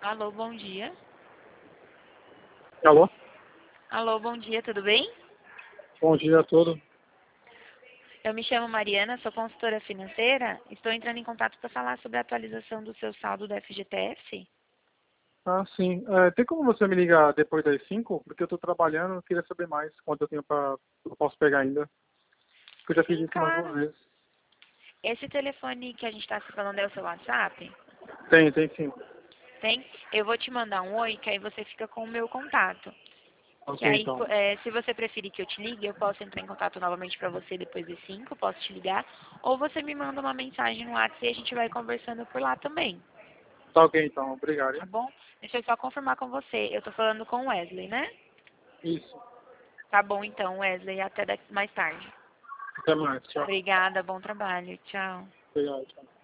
Alô, bom dia. Alô? Alô, bom dia, tudo bem? Bom dia a todos. Eu me chamo Mariana, sou consultora financeira. Estou entrando em contato para falar sobre a atualização do seu saldo do FGTS. Ah, sim. Tem como você me ligar depois das 5? Porque eu estou trabalhando, eu queria saber mais quanto eu posso pegar ainda. Porque eu já fiz Sim, isso umas duas claro. vezes. Esse telefone que a gente está se falando é o seu WhatsApp? Tem sim. Tem? Eu vou te mandar um oi, que aí você fica com o meu contato. Que Ok, aí, então. se você preferir que eu te ligue, eu posso entrar em contato novamente para você depois das 5, posso te ligar. Ou você me manda uma mensagem no WhatsApp e a gente vai conversando por lá também. Tá ok, então. Obrigado, Tá hein? bom? Deixa eu só confirmar com você. Eu tô falando com o Wesley, né? Isso. Tá bom então, Wesley. Até mais tarde. Até mais. Tchau. Obrigada, bom trabalho. Tchau. Obrigado, tchau.